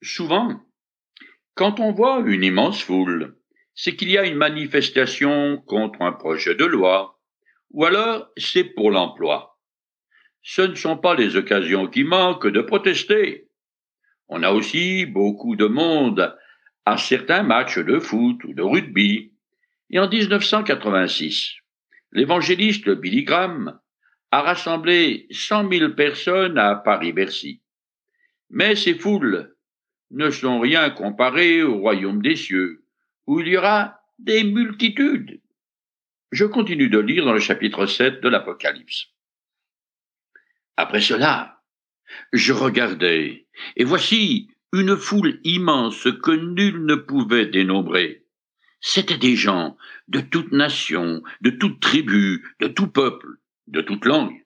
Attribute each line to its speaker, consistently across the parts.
Speaker 1: Souvent, quand on voit une immense foule, c'est qu'il y a une manifestation contre un projet de loi, ou alors c'est pour l'emploi. Ce ne sont pas les occasions qui manquent de protester. On a aussi beaucoup de monde à certains matchs de foot ou de rugby. Et en 1986, l'évangéliste Billy Graham a rassemblé 100 000 personnes à Paris-Bercy. Mais ces foules ne sont rien comparées au royaume des cieux, où il y aura des multitudes. Je continue de lire dans le chapitre 7 de l'Apocalypse. Après cela, je regardais, et voici une foule immense que nul ne pouvait dénombrer. C'étaient des gens de toute nation, de toute tribu, de tout peuple, de toute langue.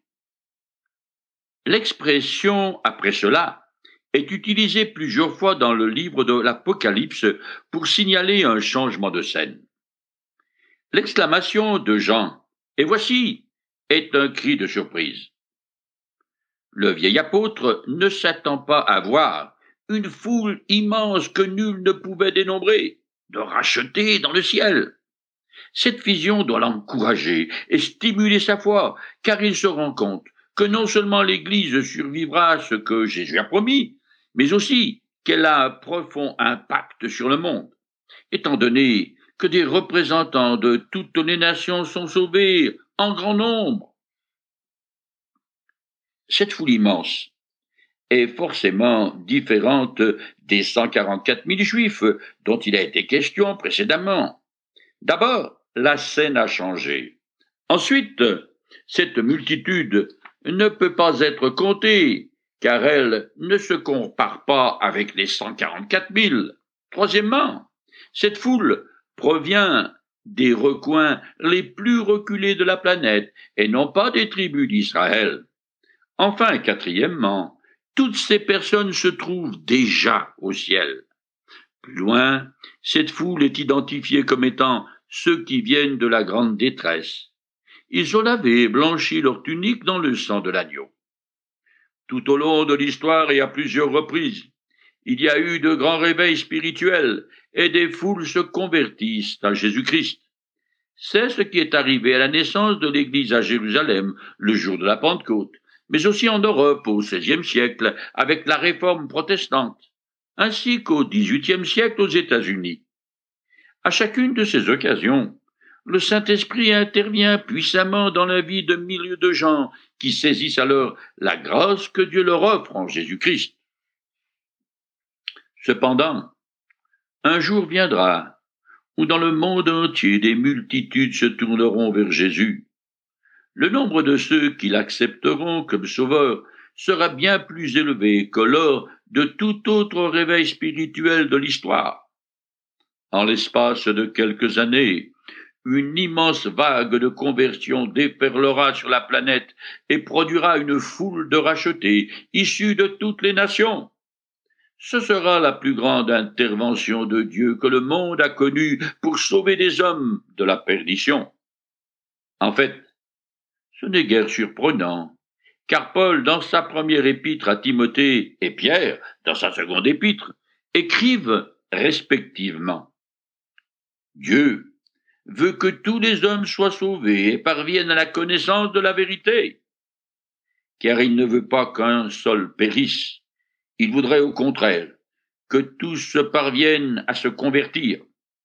Speaker 1: L'expression après cela est utilisée plusieurs fois dans le livre de l'Apocalypse pour signaler un changement de scène. L'exclamation de Jean « Et voici » est un cri de surprise. Le vieil apôtre ne s'attend pas à voir une foule immense que nul ne pouvait dénombrer, de racheter dans le ciel. Cette vision doit l'encourager et stimuler sa foi, car il se rend compte que non seulement l'Église survivra à ce que Jésus a promis, mais aussi qu'elle a un profond impact sur le monde, étant donné que des représentants de toutes les nations sont sauvés en grand nombre. Cette foule immense est forcément différente des 144 000 Juifs dont il a été question précédemment. D'abord, la scène a changé. Ensuite, cette multitude ne peut pas être comptée, car elle ne se compare pas avec les 144 000. Troisièmement, cette foule provient des recoins les plus reculés de la planète et non pas des tribus d'Israël. Enfin, quatrièmement, toutes ces personnes se trouvent déjà au ciel. Plus loin, cette foule est identifiée comme étant ceux qui viennent de la grande détresse. Ils ont lavé et blanchi leur tunique dans le sang de l'agneau. Tout au long de l'histoire et à plusieurs reprises, il y a eu de grands réveils spirituels et des foules se convertissent à Jésus-Christ. C'est ce qui est arrivé à la naissance de l'Église à Jérusalem le jour de la Pentecôte, mais aussi en Europe au XVIe siècle avec la Réforme protestante, ainsi qu'au XVIIIe siècle aux États-Unis. À chacune de ces occasions, le Saint-Esprit intervient puissamment dans la vie de milliers de gens qui saisissent alors la grâce que Dieu leur offre en Jésus-Christ. Cependant, un jour viendra où dans le monde entier des multitudes se tourneront vers Jésus. Le nombre de ceux qui l'accepteront comme sauveur sera bien plus élevé que lors de tout autre réveil spirituel de l'histoire. En l'espace de quelques années, une immense vague de conversion déferlera sur la planète et produira une foule de rachetés issus de toutes les nations. Ce sera la plus grande intervention de Dieu que le monde a connue pour sauver des hommes de la perdition. En fait, ce n'est guère surprenant, car Paul, dans sa première épître à Timothée, et Pierre, dans sa seconde épître, écrivent respectivement. Dieu veut que tous les hommes soient sauvés et parviennent à la connaissance de la vérité, car il ne veut pas qu'un seul périsse, il voudrait au contraire que tous se parviennent à se convertir.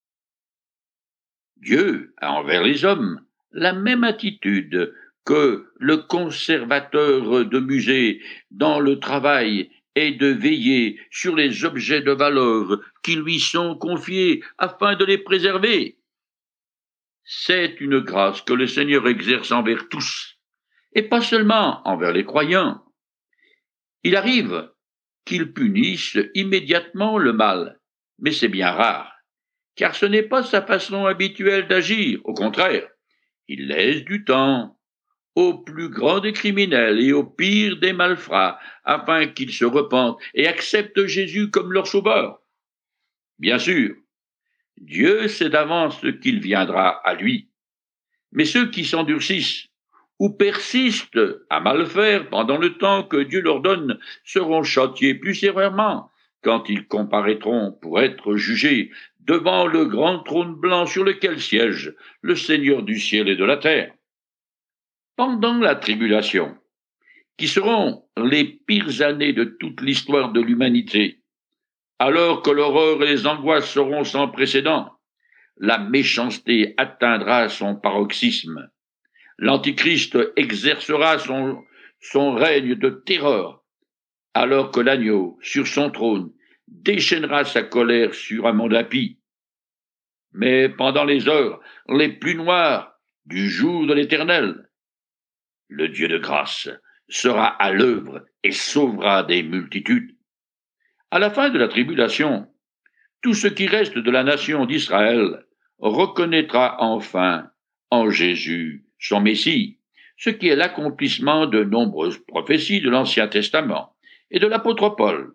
Speaker 1: Dieu a envers les hommes la même attitude que le conservateur de musée dans le travail est de veiller sur les objets de valeur qui lui sont confiés afin de les préserver. C'est une grâce que le Seigneur exerce envers tous, et pas seulement envers les croyants. Il arrive qu'il punisse immédiatement le mal, mais c'est bien rare, car ce n'est pas sa façon habituelle d'agir, au contraire, il laisse du temps aux plus grands des criminels et aux pires des malfrats, afin qu'ils se repentent et acceptent Jésus comme leur sauveur. Bien sûr, Dieu sait d'avance qu'il viendra à lui, mais ceux qui s'endurcissent ou persistent à mal faire pendant le temps que Dieu leur donne seront châtiés plus sévèrement, quand ils comparaîtront pour être jugés devant le grand trône blanc sur lequel siège le Seigneur du ciel et de la terre. Pendant la tribulation, qui seront les pires années de toute l'histoire de l'humanité, alors que l'horreur et les angoisses seront sans précédent, la méchanceté atteindra son paroxysme. L'Antichrist exercera son règne de terreur, alors que l'agneau, sur son trône, déchaînera sa colère sur un monde impie. Mais pendant les heures les plus noires du jour de l'Éternel, le Dieu de grâce sera à l'œuvre et sauvera des multitudes. À la fin de la tribulation, tout ce qui reste de la nation d'Israël reconnaîtra enfin en Jésus son Messie, ce qui est l'accomplissement de nombreuses prophéties de l'Ancien Testament et de l'apôtre Paul.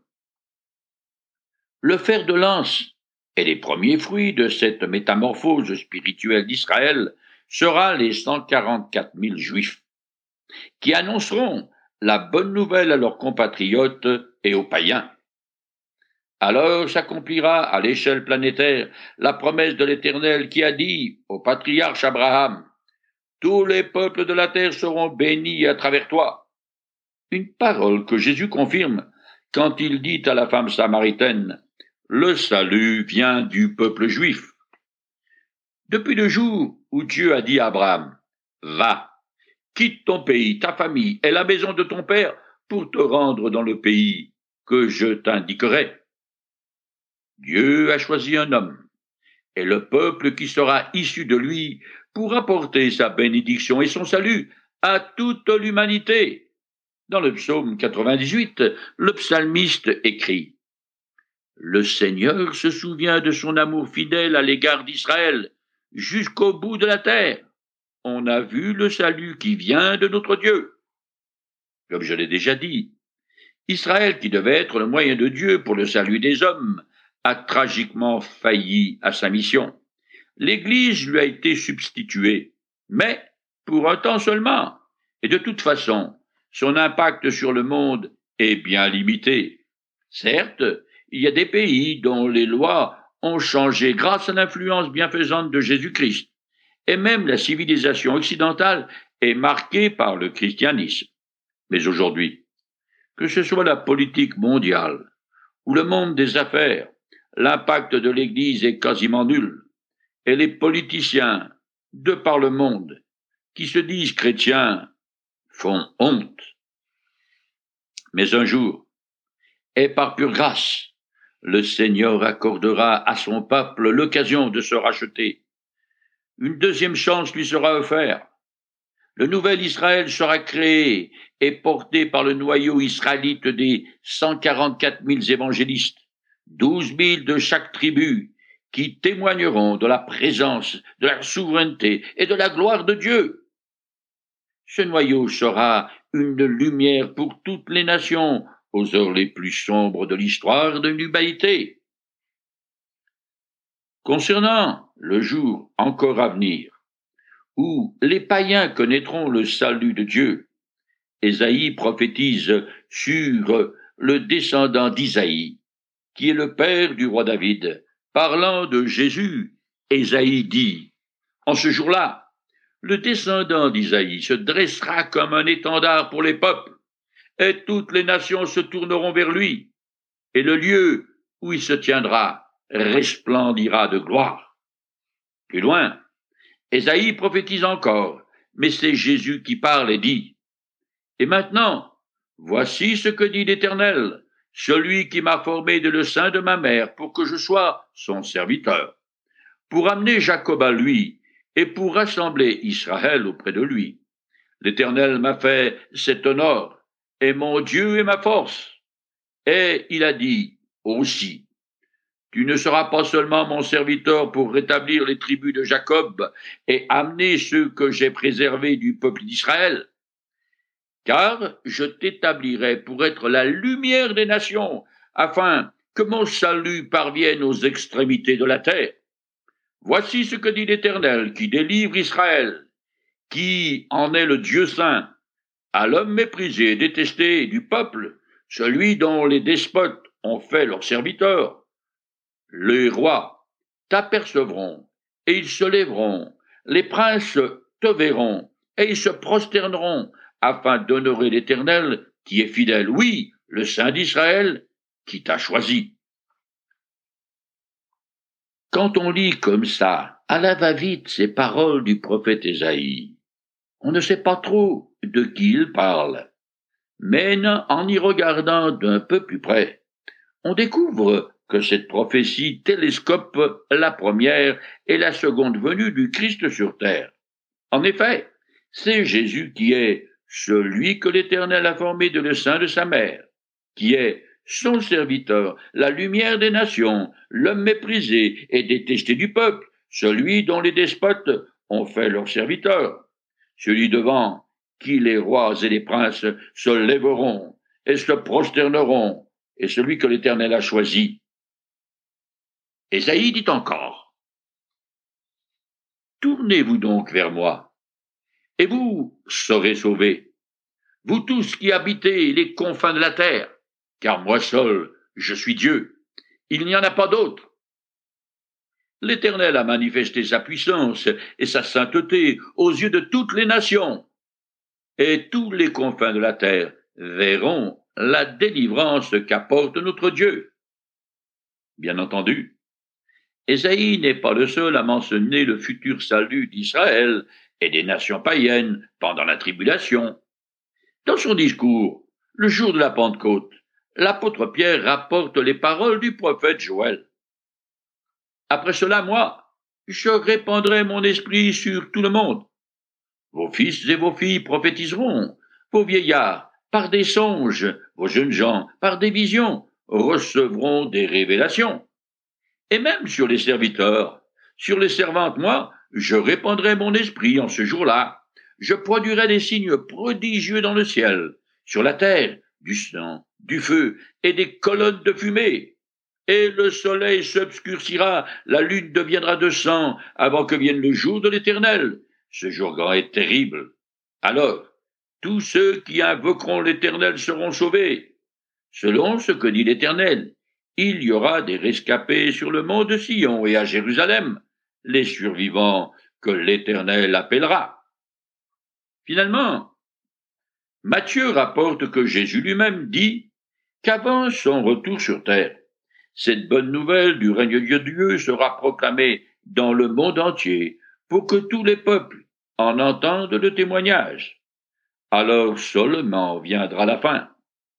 Speaker 1: Le fer de lance et les premiers fruits de cette métamorphose spirituelle d'Israël sera les 144 000 Juifs, qui annonceront la bonne nouvelle à leurs compatriotes et aux païens. Alors s'accomplira à l'échelle planétaire la promesse de l'Éternel qui a dit au patriarche Abraham: « Tous les peuples de la terre seront bénis à travers toi. » Une parole que Jésus confirme quand il dit à la femme samaritaine: « Le salut vient du peuple juif. » Depuis le jour où Dieu a dit à Abraham: « Va, quitte ton pays, ta famille et la maison de ton père pour te rendre dans le pays que je t'indiquerai. » Dieu a choisi un homme, et le peuple qui sera issu de lui pour apporter sa bénédiction et son salut à toute l'humanité. Dans le psaume 98, le psalmiste écrit: « Le Seigneur se souvient de son amour fidèle à l'égard d'Israël jusqu'au bout de la terre. On a vu le salut qui vient de notre Dieu. » Comme je l'ai déjà dit, Israël, qui devait être le moyen de Dieu pour le salut des hommes, a tragiquement failli à sa mission. L'Église lui a été substituée, mais pour un temps seulement, et de toute façon, son impact sur le monde est bien limité. Certes, il y a des pays dont les lois ont changé grâce à l'influence bienfaisante de Jésus-Christ, et même la civilisation occidentale est marquée par le christianisme. Mais aujourd'hui, que ce soit la politique mondiale ou le monde des affaires, l'impact de l'Église est quasiment nul, et les politiciens, de par le monde, qui se disent chrétiens, font honte. Mais un jour, et par pure grâce, le Seigneur accordera à son peuple l'occasion de se racheter. Une deuxième chance lui sera offerte. Le nouvel Israël sera créé et porté par le noyau israélite des 144 000 évangélistes, 12 000 de chaque tribu, qui témoigneront de la présence, de la souveraineté et de la gloire de Dieu. Ce noyau sera une lumière pour toutes les nations aux heures les plus sombres de l'histoire de l'humanité. Concernant le jour encore à venir, où les païens connaîtront le salut de Dieu, Ésaïe prophétise sur le descendant d'Isaïe, qui est le père du roi David. Parlant de Jésus, Ésaïe dit: « En ce jour-là, le descendant d'Isaïe se dressera comme un étendard pour les peuples, et toutes les nations se tourneront vers lui, et le lieu où il se tiendra resplendira de gloire. » Plus loin, Ésaïe prophétise encore, mais c'est Jésus qui parle et dit: « Et maintenant, voici ce que dit l'Éternel, celui qui m'a formé de le sein de ma mère pour que je sois son serviteur, pour amener Jacob à lui et pour rassembler Israël auprès de lui. L'Éternel m'a fait cet honneur, et mon Dieu est ma force. » Et il a dit aussi: « Tu ne seras pas seulement mon serviteur pour rétablir les tribus de Jacob et amener ceux que j'ai préservés du peuple d'Israël, car je t'établirai pour être la lumière des nations, afin que mon salut parvienne aux extrémités de la terre. Voici ce que dit l'Éternel, qui délivre Israël, qui en est le Dieu saint, à l'homme méprisé et détesté du peuple, celui dont les despotes ont fait leurs serviteurs. Les rois t'apercevront, et ils se lèveront, les princes te verront, et ils se prosterneront, afin d'honorer l'Éternel, qui est fidèle, oui, le Saint d'Israël, qui t'a choisi. Quand on lit comme ça, à la va-vite, ces paroles du prophète Ésaïe, on ne sait pas trop de qui il parle. Mais en y regardant d'un peu plus près, on découvre que cette prophétie télescope la première et la seconde venue du Christ sur terre. En effet, c'est Jésus qui est celui que l'Éternel a formé de le sein de sa mère, qui est son serviteur, la lumière des nations, l'homme méprisé et détesté du peuple, celui dont les despotes ont fait leur serviteur, celui devant qui les rois et les princes se lèveront et se prosterneront, et celui que l'Éternel a choisi. Ésaïe dit encore, tournez-vous donc vers moi, et vous serez sauvés, vous tous qui habitez les confins de la terre, car moi seul, je suis Dieu, il n'y en a pas d'autre. L'Éternel a manifesté sa puissance et sa sainteté aux yeux de toutes les nations, et tous les confins de la terre verront la délivrance qu'apporte notre Dieu. Bien entendu, Ésaïe n'est pas le seul à mentionner le futur salut d'Israël et des nations païennes pendant la tribulation. Dans son discours, le jour de la Pentecôte, l'apôtre Pierre rapporte les paroles du prophète Joël. Après cela, moi, je répandrai mon esprit sur tout le monde. Vos fils et vos filles prophétiseront, vos vieillards, par des songes, vos jeunes gens, par des visions, recevront des révélations. Et même sur les serviteurs, sur les servantes, moi, je répandrai mon esprit en ce jour-là. Je produirai des signes prodigieux dans le ciel, sur la terre, du sang, du feu et des colonnes de fumée. Et le soleil s'obscurcira, la lune deviendra de sang avant que vienne le jour de l'Éternel. Ce jour grand est terrible. Alors, tous ceux qui invoqueront l'Éternel seront sauvés. Selon ce que dit l'Éternel, il y aura des rescapés sur le mont de Sion et à Jérusalem, les survivants que l'Éternel appellera. Finalement, Matthieu rapporte que Jésus lui-même dit qu'avant son retour sur terre, cette bonne nouvelle du règne de Dieu sera proclamée dans le monde entier pour que tous les peuples en entendent le témoignage. Alors seulement viendra la fin.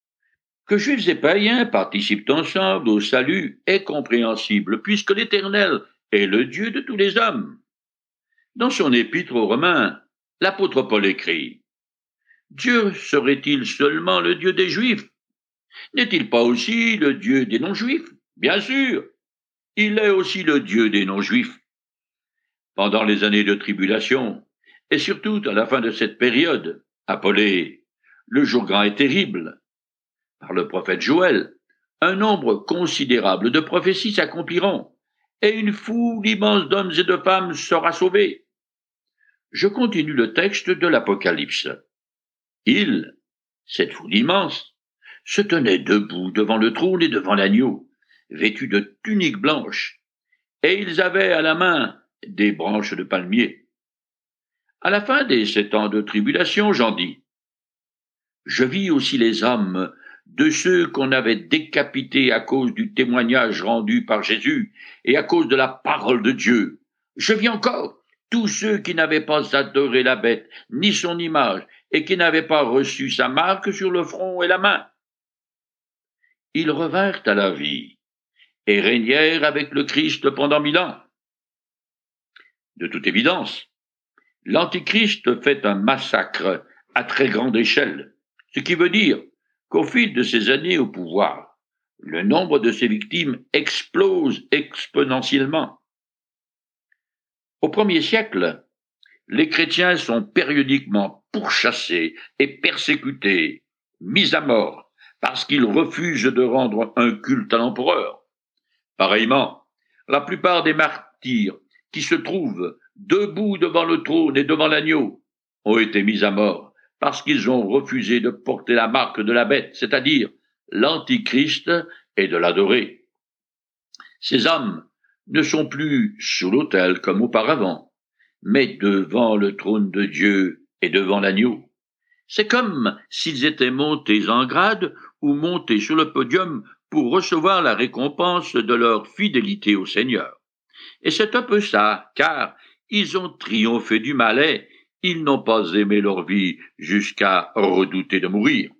Speaker 1: Que Juifs et païens participent ensemble au salut est compréhensible, puisque l'Éternel est le Dieu de tous les hommes. Dans son épître aux Romains, l'apôtre Paul écrit « Dieu serait-il seulement le Dieu des Juifs? N'est-il pas aussi le Dieu des non-Juifs? Bien sûr, il est aussi le Dieu des non-Juifs. » Pendant les années de tribulation, et surtout à la fin de cette période, appelée « le jour grand et terrible », par le prophète Joël, un nombre considérable de prophéties s'accompliront, et une foule immense d'hommes et de femmes sera sauvée. Je continue le texte de l'Apocalypse. Ils, cette foule immense, se tenaient debout devant le trône et devant l'agneau, vêtus de tuniques blanches, et ils avaient à la main des branches de palmier. À la fin des 7 ans de tribulation, j'en dis, je vis aussi les hommes de ceux qu'on avait décapités à cause du témoignage rendu par Jésus et à cause de la parole de Dieu. Je vis encore tous ceux qui n'avaient pas adoré la bête, ni son image, et qui n'avaient pas reçu sa marque sur le front et la main. Ils revinrent à la vie et régnèrent avec le Christ pendant 1000 ans. De toute évidence, l'Antichrist fait un massacre à très grande échelle, ce qui veut dire qu'au fil de ces années au pouvoir, le nombre de ses victimes explose exponentiellement. Au 1er siècle, les chrétiens sont périodiquement pourchassés et persécutés, mis à mort, parce qu'ils refusent de rendre un culte à l'empereur. Pareillement, la plupart des martyrs qui se trouvent debout devant le trône et devant l'agneau ont été mis à mort parce qu'ils ont refusé de porter la marque de la bête, c'est-à-dire l'Antichrist et de l'adorer. Ces hommes ne sont plus sous l'autel comme auparavant, mais devant le trône de Dieu et devant l'agneau. C'est comme s'ils étaient montés en grade ou montés sur le podium pour recevoir la récompense de leur fidélité au Seigneur. Et c'est un peu ça, car ils ont triomphé du mal et ils n'ont pas aimé leur vie jusqu'à redouter de mourir.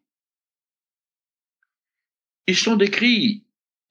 Speaker 1: Ils sont décrits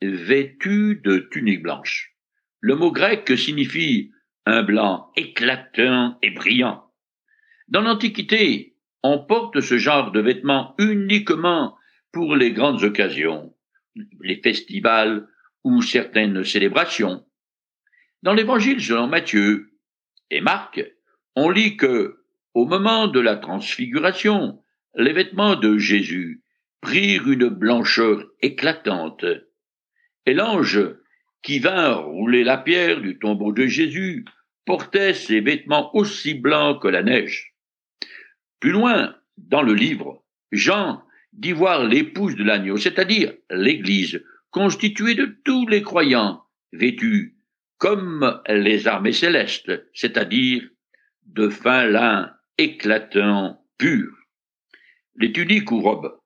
Speaker 1: vêtus de tuniques blanches. Le mot grec signifie un blanc éclatant et brillant. Dans l'Antiquité, on porte ce genre de vêtements uniquement pour les grandes occasions, les festivals ou certaines célébrations. Dans l'Évangile selon Matthieu et Marc, on lit que, au moment de la transfiguration, les vêtements de Jésus prirent une blancheur éclatante, et l'ange qui vint rouler la pierre du tombeau de Jésus portait ses vêtements aussi blancs que la neige. Plus loin, dans le livre, Jean dit voir l'épouse de l'agneau, c'est-à-dire l'Église, constituée de tous les croyants, vêtus comme les armées célestes, c'est-à-dire de fin lin éclatant, pur. Les tuniques ou robes,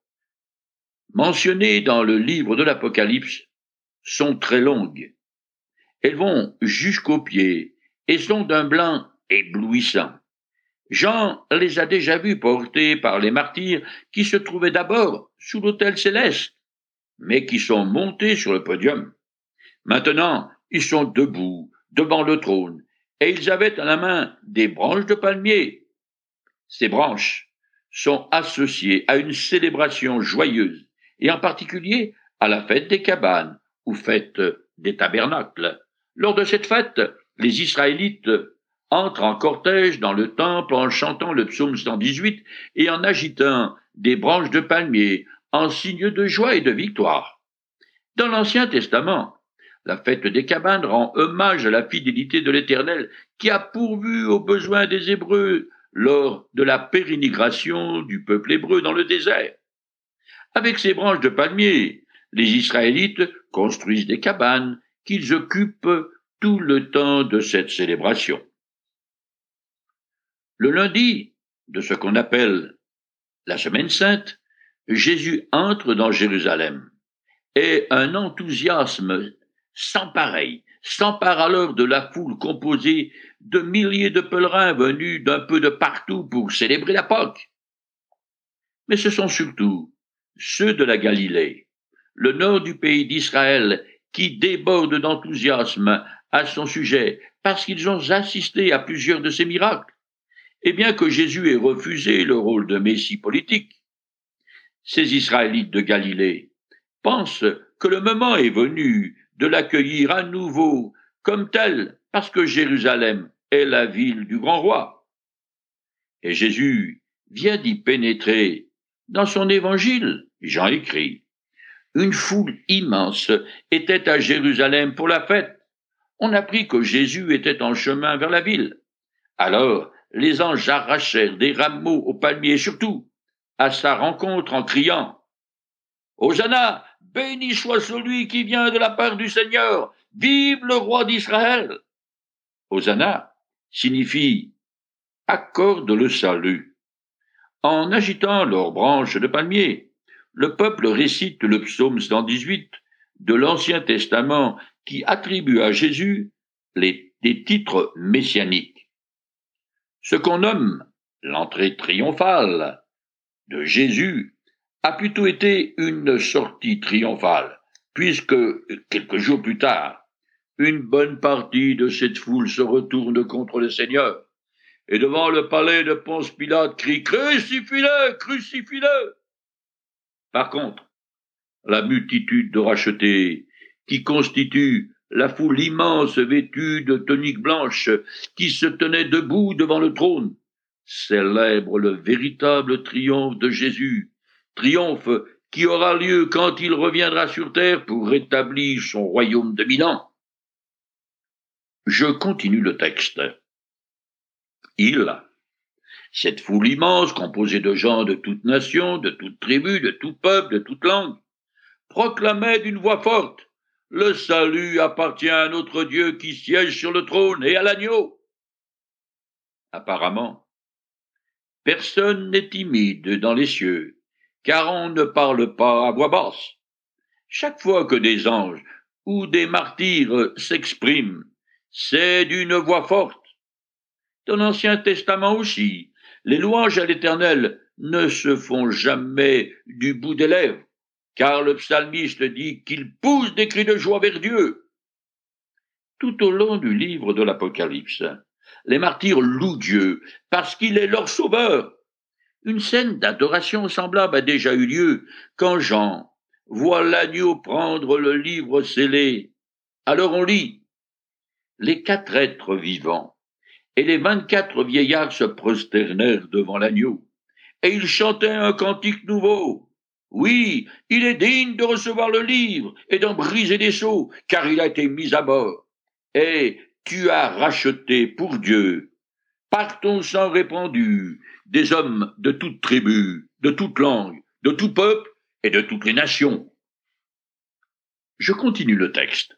Speaker 1: mentionnées dans le livre de l'Apocalypse, sont très longues. Elles vont jusqu'aux pieds et sont d'un blanc éblouissant. Jean les a déjà vus portés par les martyrs qui se trouvaient d'abord sous l'autel céleste, mais qui sont montés sur le podium. Maintenant, ils sont debout devant le trône, et ils avaient à la main des branches de palmier. Ces branches sont associées à une célébration joyeuse, et en particulier à la fête des cabanes, ou fête des tabernacles. Lors de cette fête, les Israélites entrent en cortège dans le temple en chantant le psaume 118 et en agitant des branches de palmier en signe de joie et de victoire. Dans l'Ancien Testament, la fête des cabanes rend hommage à la fidélité de l'Éternel qui a pourvu aux besoins des Hébreux lors de la pérénigration du peuple hébreu dans le désert. Avec ces branches de palmier, les Israélites construisent des cabanes qu'ils occupent tout le temps de cette célébration. Le lundi de ce qu'on appelle la Semaine sainte, Jésus entre dans Jérusalem et un enthousiasme sans pareil s'empare alors de la foule composée de milliers de pèlerins venus d'un peu de partout pour célébrer la Pâque. Mais ce sont surtout ceux de la Galilée, le nord du pays d'Israël, qui débordent d'enthousiasme à son sujet parce qu'ils ont assisté à plusieurs de ses miracles. Et bien que Jésus ait refusé le rôle de Messie politique, ces Israélites de Galilée pensent que le moment est venu de l'accueillir à nouveau comme tel, parce que Jérusalem est la ville du grand roi. Et Jésus vient d'y pénétrer. Dans son évangile, Jean écrit, une foule immense était à Jérusalem pour la fête. On apprit que Jésus était en chemin vers la ville. Alors, les anges arrachèrent des rameaux aux palmiers, surtout à sa rencontre en criant « Hosanna, béni soit celui qui vient de la part du Seigneur, vive le roi d'Israël !» Hosanna signifie « accorde le salut ». En agitant leurs branches de palmier, le peuple récite le psaume 118 de l'Ancien Testament qui attribue à Jésus des titres messianiques. Ce qu'on nomme l'entrée triomphale de Jésus a plutôt été une sortie triomphale, puisque, quelques jours plus tard, une bonne partie de cette foule se retourne contre le Seigneur, et devant le palais de Ponce Pilate crie « Crucifie-le, crucifie-le » Par contre, la multitude de rachetés, qui constitue la foule immense vêtue de tuniques blanches, qui se tenait debout devant le trône, célèbre le véritable triomphe de Jésus, triomphe qui aura lieu quand il reviendra sur terre pour rétablir son royaume de 1000 ans. Je continue le texte. Cette foule immense composée de gens de toute nation, de toute tribu, de tout peuple, de toute langue, proclamaient d'une voix forte: le salut appartient à notre Dieu qui siège sur le trône et à l'agneau. Apparemment, personne n'est timide dans les cieux, car on ne parle pas à voix basse. Chaque fois que des anges ou des martyrs s'expriment, c'est d'une voix forte. Dans l'Ancien Testament aussi, les louanges à l'Éternel ne se font jamais du bout des lèvres, car le psalmiste dit qu'il pousse des cris de joie vers Dieu. Tout au long du livre de l'Apocalypse, les martyrs louent Dieu parce qu'il est leur sauveur. Une scène d'adoration semblable a déjà eu lieu quand Jean voit l'agneau prendre le livre scellé. Alors on lit: les 4 êtres vivants et les 24 vieillards se prosternèrent devant l'agneau, et ils chantaient un cantique nouveau. Oui, il est digne de recevoir le livre et d'en briser les sceaux, car il a été mis à mort. Et tu as racheté pour Dieu, par ton sang répandu, des hommes de toute tribu, de toute langue, de tout peuple et de toutes les nations. Je continue le texte.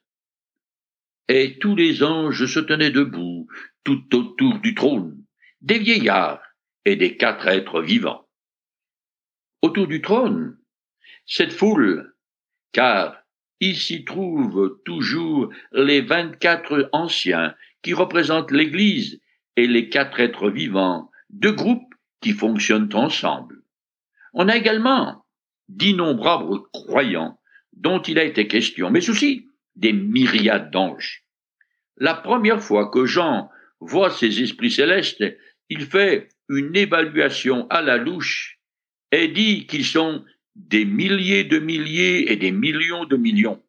Speaker 1: Et tous les anges se tenaient debout, tout autour du trône, des vieillards et des 4 êtres vivants. Autour du trône, cette foule, car il s'y trouvent toujours les 24 anciens qui représentent l'Église et les 4 êtres vivants, 2 groupes qui fonctionnent ensemble. On a également d'innombrables croyants dont il a été question, mais aussi des myriades d'anges. La première fois que Jean voit ces esprits célestes, il fait une évaluation à la louche et dit qu'ils sont des milliers de milliers et des millions de millions.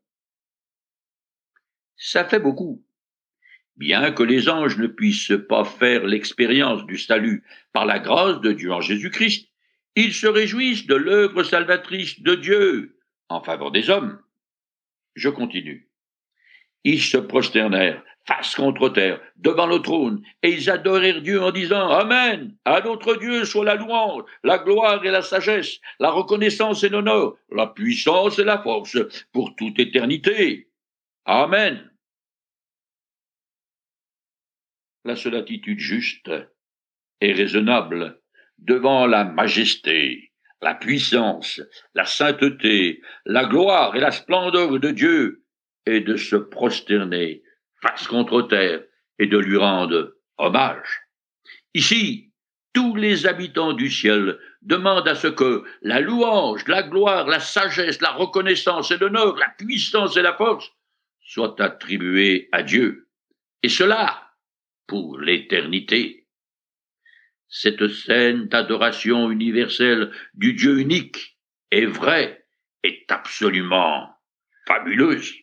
Speaker 1: Ça fait beaucoup. Bien que les anges ne puissent pas faire l'expérience du salut par la grâce de Dieu en Jésus-Christ, ils se réjouissent de l'œuvre salvatrice de Dieu en faveur des hommes. Je continue. Ils se prosternèrent face contre terre devant le trône et ils adorèrent Dieu en disant: Amen, à notre Dieu soit la louange, la gloire et la sagesse, la reconnaissance et l'honneur, la puissance et la force pour toute éternité. Amen. La seule attitude juste et raisonnable devant la majesté, la puissance, la sainteté, la gloire et la splendeur de Dieu est de se prosterner face contre terre et de lui rendre hommage. Ici, tous les habitants du ciel demandent à ce que la louange, la gloire, la sagesse, la reconnaissance et l'honneur, la puissance et la force soient attribués à Dieu. Et cela pour l'éternité. Cette scène d'adoration universelle du Dieu unique est vraie, est absolument fabuleuse.